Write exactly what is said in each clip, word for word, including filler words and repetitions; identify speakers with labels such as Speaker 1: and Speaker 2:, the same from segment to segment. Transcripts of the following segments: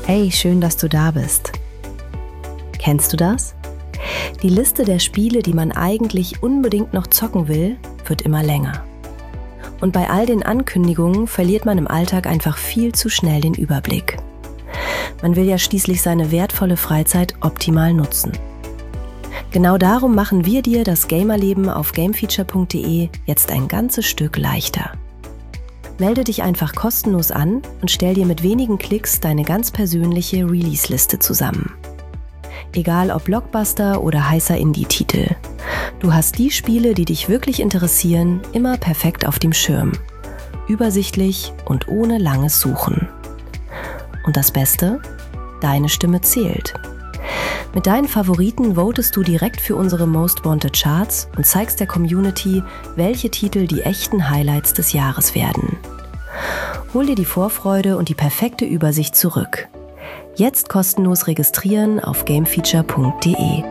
Speaker 1: Hey, schön, dass du da bist. Kennst du das? Die Liste der Spiele, die man eigentlich unbedingt noch zocken will, wird immer länger. Und bei all den Ankündigungen verliert man im Alltag einfach viel zu schnell den Überblick. Man will ja schließlich seine wertvolle Freizeit optimal nutzen. Genau darum machen wir dir das Gamerleben auf gamefeature punkt de jetzt ein ganzes Stück leichter. Melde dich einfach kostenlos an und stell dir mit wenigen Klicks deine ganz persönliche Release-Liste zusammen. Egal ob Blockbuster oder heißer Indie-Titel. Du hast die Spiele, die dich wirklich interessieren, immer perfekt auf dem Schirm. Übersichtlich und ohne langes Suchen. Und das Beste? Deine Stimme zählt. Mit deinen Favoriten votest du direkt für unsere Most Wanted Charts und zeigst der Community, welche Titel die echten Highlights des Jahres werden. Hol dir die Vorfreude und die perfekte Übersicht zurück. Jetzt kostenlos registrieren auf gamefeature punkt de.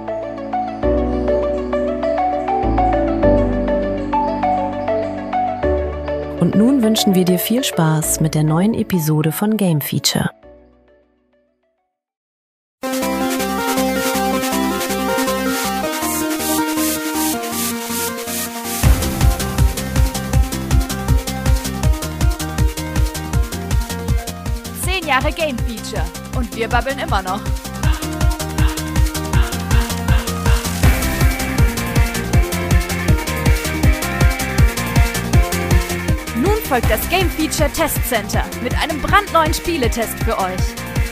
Speaker 1: Und nun wünschen wir dir viel Spaß mit der neuen Episode von Game Feature.
Speaker 2: Jahre Game Feature und wir babbeln immer noch. Nun folgt das Game Feature Test Center mit einem brandneuen Spieletest für euch.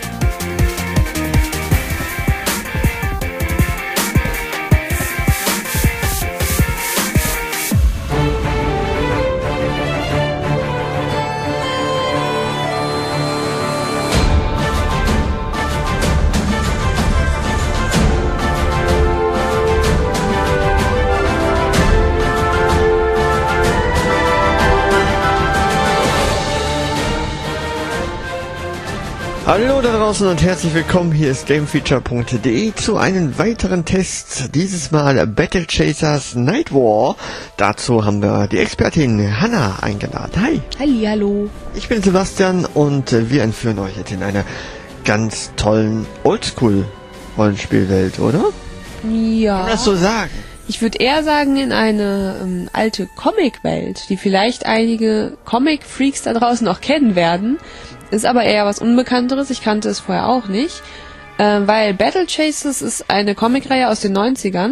Speaker 3: Hallo da draußen und herzlich willkommen, hier ist gamefeature punkt de zu einem weiteren Test, dieses Mal Battle Chasers Night War. Dazu haben wir die Expertin Hanna eingeladen. Hi!
Speaker 4: Hallihallo!
Speaker 3: Ich bin Sebastian und wir entführen euch jetzt in eine ganz tollen Oldschool-Rollenspielwelt, oder?
Speaker 4: Ja.
Speaker 3: Kann man das so sagen?
Speaker 4: Ich würde eher sagen, in eine ähm, alte Comic-Welt, die vielleicht einige Comic-Freaks da draußen noch kennen werden. Ist aber eher was Unbekannteres, ich kannte es vorher auch nicht, äh, weil Battle Chasers ist eine Comicreihe aus den neunzigern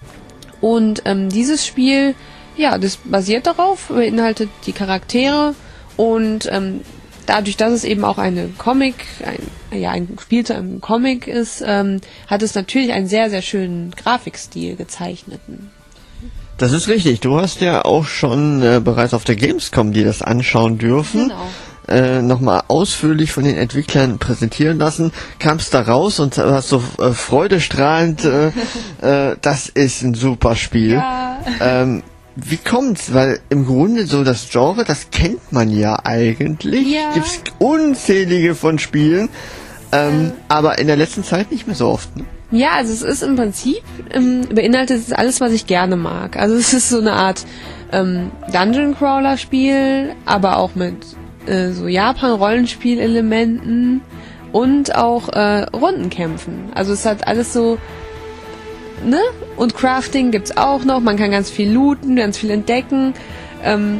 Speaker 4: und ähm, dieses Spiel, ja, das basiert darauf, beinhaltet die Charaktere und ähm, dadurch, dass es eben auch eine Comic, ein, ja, ein Spiel zu einem Comic ist, ähm, hat es natürlich einen sehr, sehr schönen Grafikstil gezeichneten.
Speaker 3: Das ist richtig, du hast ja auch schon äh, bereits auf der Gamescom dir das anschauen dürfen.
Speaker 4: Genau.
Speaker 3: Äh, nochmal ausführlich von den Entwicklern präsentieren lassen, kamst da raus und hast so äh, freudestrahlend, äh, äh, das ist ein super Spiel.
Speaker 4: Ja.
Speaker 3: Ähm, wie kommt's? Weil im Grunde so das Genre, das kennt man ja eigentlich.
Speaker 4: Ja.
Speaker 3: Gibt's unzählige von Spielen, ähm, äh. aber in der letzten Zeit nicht mehr so oft. Ne?
Speaker 4: Ja, also es ist im Prinzip, ähm, beinhaltet es alles, was ich gerne mag. Also es ist so eine Art ähm, Dungeon-Crawler-Spiel, aber auch mit so Japan-Rollenspielelementen und auch äh, Rundenkämpfen. Also es hat alles so, ne? Und Crafting gibt's auch noch. Man kann ganz viel looten, ganz viel entdecken. Ähm,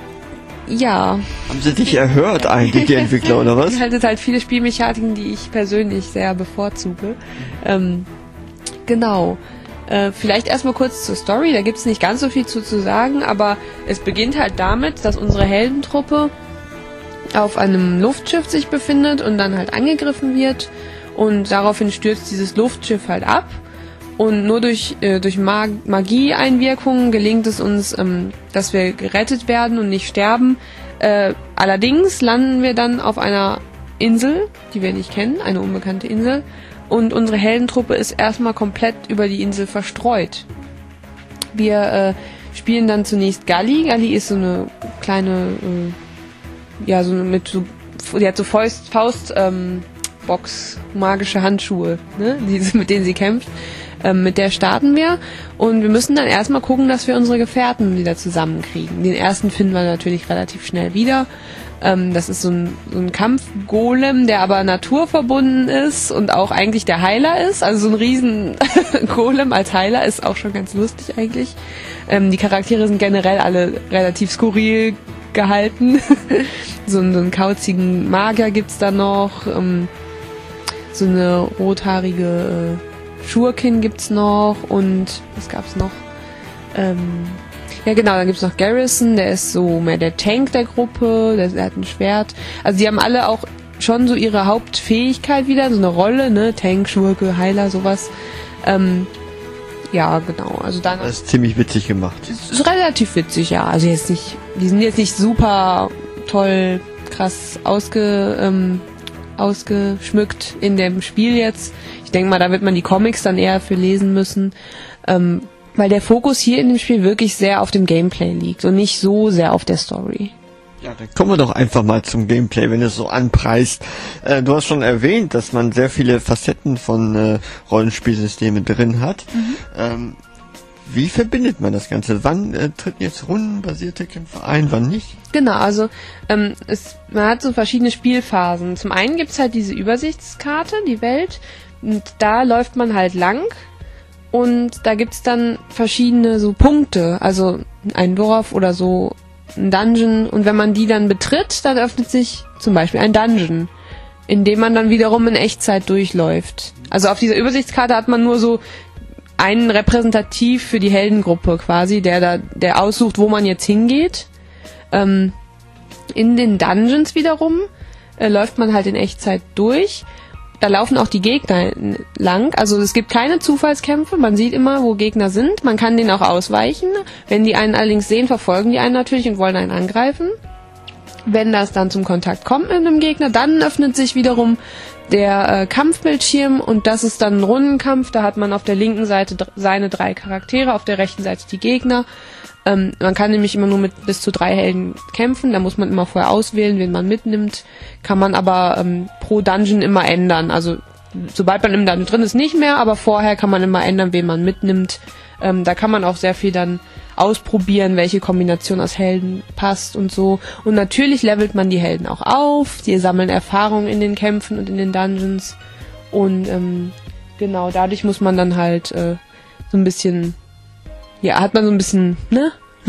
Speaker 4: ja.
Speaker 3: Haben sie dich erhört eigentlich, die Entwickler, oder was?
Speaker 4: Es hat halt viele Spielmechaniken, die ich persönlich sehr bevorzuge. Ähm, genau. Äh, vielleicht erstmal kurz zur Story. Da gibt's nicht ganz so viel zu, zu sagen, aber es beginnt halt damit, dass unsere Heldentruppe auf einem Luftschiff sich befindet und dann halt angegriffen wird und daraufhin stürzt dieses Luftschiff halt ab und nur durch äh, durch Mag- Magie-Einwirkungen gelingt es uns, ähm, dass wir gerettet werden und nicht sterben. Äh, allerdings landen wir dann auf einer Insel, die wir nicht kennen, eine unbekannte Insel, und unsere Heldentruppe ist erstmal komplett über die Insel verstreut. Wir äh, spielen dann zunächst Galli. Galli ist so eine kleine äh, ja, so mit so, die hat so Faust, Faust ähm, Box, magische Handschuhe, ne, die, mit denen sie kämpft. Ähm, mit der starten wir und wir müssen dann erstmal gucken, dass wir unsere Gefährten wieder zusammenkriegen. Den ersten finden wir natürlich relativ schnell wieder. Ähm, das ist so ein, so ein Kampfgolem, der aber naturverbunden ist und auch eigentlich der Heiler ist. Also so ein riesen Golem als Heiler ist auch schon ganz lustig eigentlich. Ähm, die Charaktere sind generell alle relativ skurril gehalten. so, einen, so einen kauzigen Magier gibt's da noch. Ähm, so eine rothaarige äh, Schurkin gibt's noch und was gab's noch? Ähm, ja genau, dann gibt's noch Garrison, der ist so mehr der Tank der Gruppe, der, der hat ein Schwert. Also die haben alle auch schon so ihre Hauptfähigkeit wieder, so eine Rolle, ne? Tank, Schurke, Heiler, sowas. Ähm, ja, genau. Also dann.
Speaker 3: Das ist ziemlich witzig gemacht.
Speaker 4: Ist, ist relativ witzig, ja. Also jetzt nicht, die sind jetzt nicht super toll, krass ausge, ähm, ausgeschmückt in dem Spiel jetzt. Ich denke mal, da wird man die Comics dann eher für lesen müssen, ähm, weil der Fokus hier in dem Spiel wirklich sehr auf dem Gameplay liegt und nicht so sehr auf der Story.
Speaker 3: Ja, dann kommen wir doch einfach mal zum Gameplay, wenn es so anpreist. Äh, du hast schon erwähnt, dass man sehr viele Facetten von äh, Rollenspielsystemen drin hat. Mhm. Ähm, wie verbindet man das Ganze? Wann äh, treten jetzt rundenbasierte Kämpfe ein, wann nicht?
Speaker 4: Genau, also ähm, es, man hat so verschiedene Spielphasen. Zum einen gibt's halt diese Übersichtskarte, die Welt, und da läuft man halt lang und da gibt's dann verschiedene so Punkte, also ein Dorf oder so, ein Dungeon, und wenn man die dann betritt, dann öffnet sich zum Beispiel ein Dungeon, in dem man dann wiederum in Echtzeit durchläuft. Also auf dieser Übersichtskarte hat man nur so einen repräsentativ für die Heldengruppe quasi, der da, der aussucht, wo man jetzt hingeht. Ähm, in den Dungeons wiederum äh, läuft man halt in Echtzeit durch. Da laufen auch die Gegner lang. Also es gibt keine Zufallskämpfe. Man sieht immer, wo Gegner sind. Man kann denen auch ausweichen. Wenn die einen allerdings sehen, verfolgen die einen natürlich und wollen einen angreifen. Wenn das dann zum Kontakt kommt mit einem Gegner, dann öffnet sich wiederum der äh, Kampfbildschirm und das ist dann ein Rundenkampf. Da hat man auf der linken Seite dr- seine drei Charaktere, auf der rechten Seite die Gegner. Ähm, man kann nämlich immer nur mit bis zu drei Helden kämpfen, da muss man immer vorher auswählen, wen man mitnimmt. Kann man aber ähm, pro Dungeon immer ändern. Also sobald man im Dungeon drin ist, nicht mehr, aber vorher kann man immer ändern, wen man mitnimmt. Ähm, da kann man auch sehr viel dann ausprobieren, welche Kombination aus Helden passt und so. Und natürlich levelt man die Helden auch auf, die sammeln Erfahrung in den Kämpfen und in den Dungeons. Und ähm, genau, dadurch muss man dann halt äh, so ein bisschen, ja, hat man so ein bisschen, ne?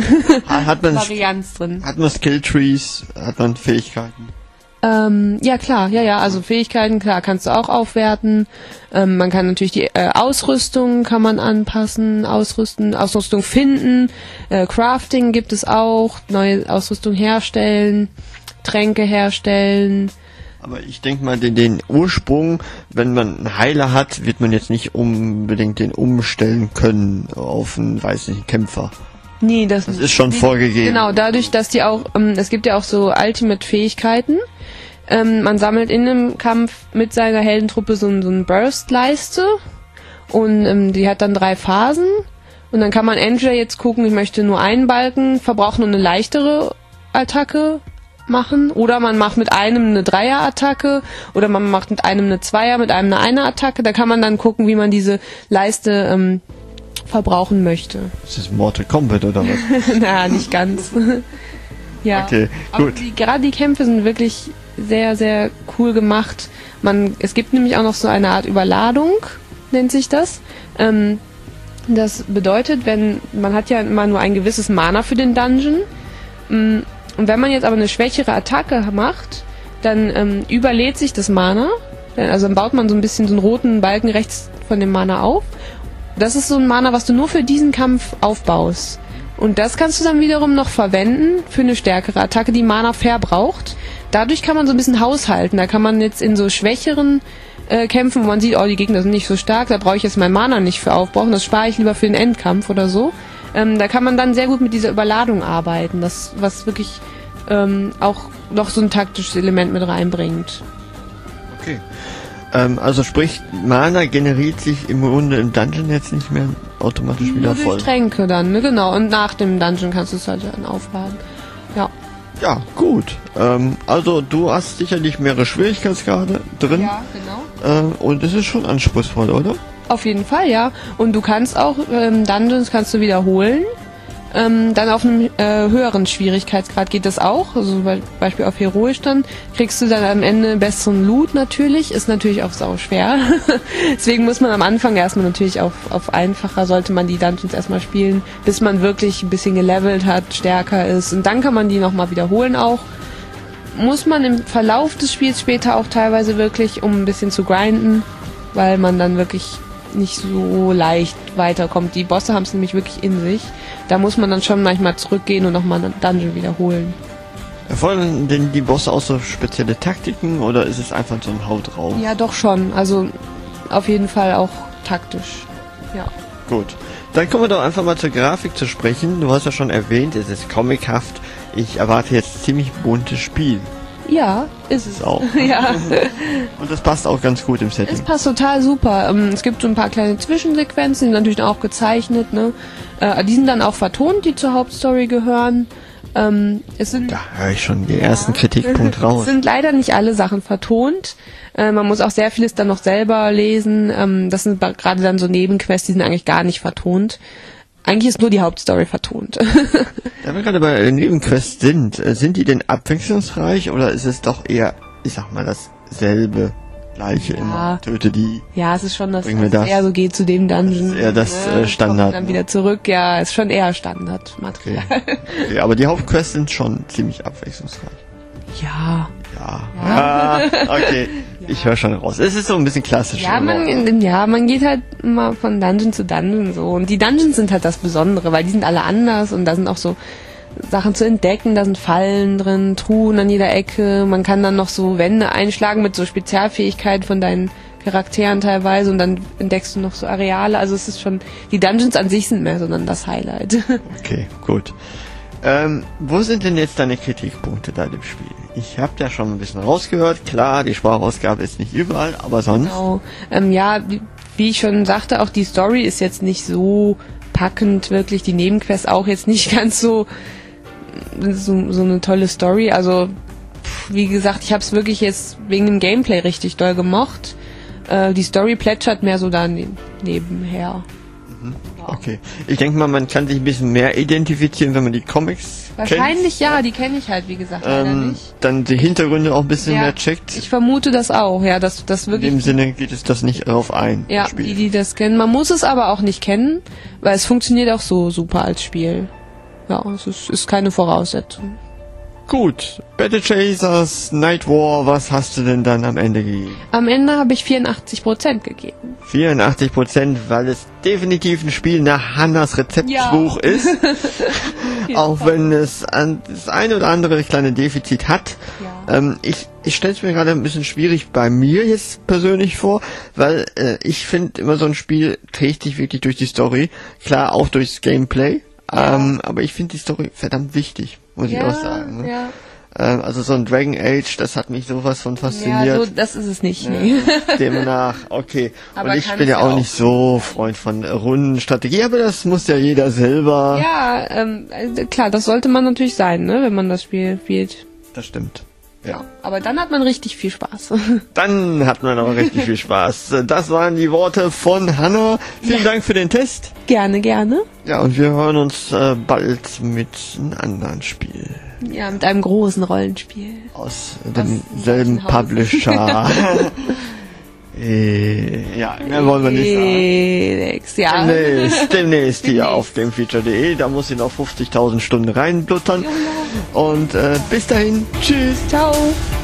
Speaker 3: hat man
Speaker 4: Varianz drin.
Speaker 3: Hat man Skilltrees, hat man Fähigkeiten?
Speaker 4: Ähm, ja klar, ja, ja, also Fähigkeiten, klar, kannst du auch aufwerten. Ähm, man kann natürlich die äh, Ausrüstung kann man anpassen, ausrüsten, Ausrüstung finden, äh, Crafting gibt es auch, neue Ausrüstung herstellen, Tränke herstellen.
Speaker 3: Aber ich denke mal, den, den Ursprung, wenn man einen Heiler hat, wird man jetzt nicht unbedingt den umstellen können auf einen, weiß nicht, Kämpfer.
Speaker 4: Nee, das,
Speaker 3: das ist schon
Speaker 4: die,
Speaker 3: vorgegeben.
Speaker 4: Genau, dadurch, dass die auch, ähm, es gibt ja auch so Ultimate-Fähigkeiten. Ähm, man sammelt in einem Kampf mit seiner Heldentruppe so, so eine Burst-Leiste und ähm, die hat dann drei Phasen und dann kann man entweder jetzt gucken, ich möchte nur einen Balken verbrauchen und eine leichtere Attacke machen oder man macht mit einem eine Dreier-Attacke oder man macht mit einem eine Zweier, mit einem eine Einer-Attacke. Da kann man dann gucken, wie man diese Leiste ähm, verbrauchen möchte.
Speaker 3: Ist das Mortal Kombat oder was?
Speaker 4: Naja, nicht ganz. Ja,
Speaker 3: okay, gut.
Speaker 4: Die, gerade die Kämpfe sind wirklich sehr, sehr cool gemacht. Man, es gibt nämlich auch noch so eine Art Überladung, nennt sich das. Ähm, das bedeutet, wenn man hat ja immer nur ein gewisses Mana für den Dungeon. Und wenn man jetzt aber eine schwächere Attacke macht, dann ähm, überlädt sich das Mana. Also dann baut man so ein bisschen so einen roten Balken rechts von dem Mana auf. Das ist so ein Mana, was du nur für diesen Kampf aufbaust. Und das kannst du dann wiederum noch verwenden für eine stärkere Attacke, die Mana verbraucht. Dadurch kann man so ein bisschen haushalten. Da kann man jetzt in so schwächeren äh, Kämpfen, wo man sieht, oh, die Gegner sind nicht so stark, da brauche ich jetzt mein Mana nicht für aufbrauchen, das spare ich lieber für den Endkampf oder so. Ähm, da kann man dann sehr gut mit dieser Überladung arbeiten, das was wirklich ähm, auch noch so ein taktisches Element mit reinbringt.
Speaker 3: Okay. Ähm, also sprich, Mana generiert sich im Grunde im Dungeon jetzt nicht mehr automatisch
Speaker 4: Nur
Speaker 3: wieder
Speaker 4: durch
Speaker 3: voll.
Speaker 4: Tränke dann, ne? Genau. Und nach dem Dungeon kannst du es halt dann aufladen. Ja.
Speaker 3: Ja, gut. Ähm, also du hast sicherlich mehrere Schwierigkeitsgrade drin.
Speaker 4: Ja, genau.
Speaker 3: Äh, und es ist schon anspruchsvoll, oder?
Speaker 4: Auf jeden Fall, ja. Und du kannst auch ähm, Dungeons kannst du wiederholen. Ähm, dann auf einem äh, höheren Schwierigkeitsgrad geht das auch. Also zum Beispiel auf Heroisch dann kriegst du dann am Ende besseren Loot natürlich. Ist natürlich auch sau schwer. Deswegen muss man am Anfang erstmal natürlich auf, auf einfacher, sollte man die Dungeons erstmal spielen, bis man wirklich ein bisschen gelevelt hat, stärker ist. Und dann kann man die nochmal wiederholen auch. Muss man im Verlauf des Spiels später auch teilweise wirklich, um ein bisschen zu grinden, weil man dann wirklich nicht so leicht weiterkommt. Die Bosse haben es nämlich wirklich in sich. Da muss man dann schon manchmal zurückgehen und nochmal einen Dungeon wiederholen.
Speaker 3: Erfordern denn die Bosse auch so spezielle Taktiken oder ist es einfach so ein Haut drauf?
Speaker 4: Ja, doch schon. Also auf jeden Fall auch taktisch. Ja.
Speaker 3: Gut. Dann kommen wir doch einfach mal zur Grafik zu sprechen. Du hast ja schon erwähnt, es ist comichaft. Ich erwarte jetzt ziemlich buntes Spiel.
Speaker 4: Ja, ist es
Speaker 3: auch.
Speaker 4: Ja.
Speaker 3: Und das passt auch ganz gut im Setting.
Speaker 4: Es passt total super. Es gibt so ein paar kleine Zwischensequenzen, die sind natürlich auch gezeichnet, ne? Die sind dann auch vertont, die zur Hauptstory gehören. Es sind,
Speaker 3: da höre ich schon den ja. ersten Kritikpunkt raus.
Speaker 4: Es sind leider nicht alle Sachen vertont. Man muss auch sehr vieles dann noch selber lesen. Das sind gerade dann so Nebenquests, die sind eigentlich gar nicht vertont. Eigentlich ist nur die Hauptstory vertont.
Speaker 3: Da wir gerade bei Nebenquests sind, sind die denn abwechslungsreich oder ist es doch eher, ich sag mal, dasselbe, gleiche ja. immer? Töte die.
Speaker 4: Ja, es ist schon, dass
Speaker 3: es
Speaker 4: das. eher so geht zu dem Dungeon.
Speaker 3: Das ist eher das ne? Standard.
Speaker 4: Dann wieder zurück, ja, ist schon eher Standardmaterial.
Speaker 3: Okay. Okay, aber die Hauptquests sind schon ziemlich abwechslungsreich.
Speaker 4: Ja.
Speaker 3: Ja. Ja. Ah, okay. Ja. Ich höre schon raus. Es ist so ein bisschen klassisch.
Speaker 4: Ja, man, ja, man geht halt mal von Dungeon zu Dungeon so. Und die Dungeons sind halt das Besondere, weil die sind alle anders und da sind auch so Sachen zu entdecken, da sind Fallen drin, Truhen an jeder Ecke. Man kann dann noch so Wände einschlagen mit so Spezialfähigkeiten von deinen Charakteren teilweise und dann entdeckst du noch so Areale. Also es ist schon, die Dungeons an sich sind mehr, sondern das Highlight.
Speaker 3: Okay, gut. Ähm, wo sind denn jetzt deine Kritikpunkte da im Spiel? Ich habe ja schon ein bisschen rausgehört. Klar, die Sprachausgabe ist nicht überall, aber sonst?
Speaker 4: Genau. Ähm, ja, wie, wie ich schon sagte, auch die Story ist jetzt nicht so packend, wirklich. Die Nebenquests auch jetzt nicht ganz so so, so eine tolle Story. Also, wie gesagt, ich habe es wirklich jetzt wegen dem Gameplay richtig doll gemocht. Äh, die Story plätschert mehr so da ne- nebenher.
Speaker 3: Okay. Ich denke mal, man kann sich ein bisschen mehr identifizieren, wenn man die Comics
Speaker 4: Wahrscheinlich
Speaker 3: kennt.
Speaker 4: ja, die kenne ich halt, wie gesagt, leider
Speaker 3: ähm,
Speaker 4: nicht.
Speaker 3: Dann die Hintergründe auch ein bisschen
Speaker 4: ja,
Speaker 3: mehr checkt.
Speaker 4: Ich vermute das auch, ja, dass das wirklich...
Speaker 3: In dem Sinne geht es das nicht darauf ein.
Speaker 4: Ja, die, die das kennen. Man muss es aber auch nicht kennen, weil es funktioniert auch so super als Spiel. Ja, es ist, ist keine Voraussetzung.
Speaker 3: Gut, Battle Chasers, Night War, was hast du denn dann am Ende gegeben?
Speaker 4: Am Ende habe ich vierundachtzig Prozent gegeben.
Speaker 3: vierundachtzig Prozent, weil es definitiv ein Spiel nach Hannas Rezeptbuch ja. ist. Auch wenn es an das eine oder andere kleine Defizit hat. Ja. Ähm, ich ich stelle es mir gerade ein bisschen schwierig bei mir jetzt persönlich vor, weil äh, ich finde immer so ein Spiel trägt dich wirklich durch die Story. Klar, auch durchs Gameplay. Ja. Ähm, aber ich finde die Story verdammt wichtig, muss ja, ich auch sagen. Ne? Ja. Ähm, also so ein Dragon Age, das hat mich sowas von fasziniert.
Speaker 4: Ja, so, das ist es nicht. Nee.
Speaker 3: Demnach, okay.
Speaker 4: Aber
Speaker 3: und ich bin ja auch, auch nicht so Freund von Rundenstrategie, aber das muss ja jeder selber.
Speaker 4: Ja, ähm, klar, das sollte man natürlich sein, ne, wenn man das Spiel spielt.
Speaker 3: Das stimmt. Ja.
Speaker 4: Aber dann hat man richtig viel Spaß.
Speaker 3: Dann hat man aber richtig viel Spaß. Das waren die Worte von Hanna. Vielen ja. Dank für den Test.
Speaker 4: Gerne, gerne.
Speaker 3: Ja, und wir hören uns äh, bald mit einem anderen Spiel.
Speaker 4: Ja, mit einem großen Rollenspiel.
Speaker 3: Aus demselben Publisher. äh, ja, mehr wollen wir nicht sagen.
Speaker 4: Ja.
Speaker 3: Demnächst, demnächst hier auf gamefeature punkt de. Da muss ich noch fünfzigtausend Stunden reinbluttern. Und äh, bis dahin, tschüss.
Speaker 4: Ciao.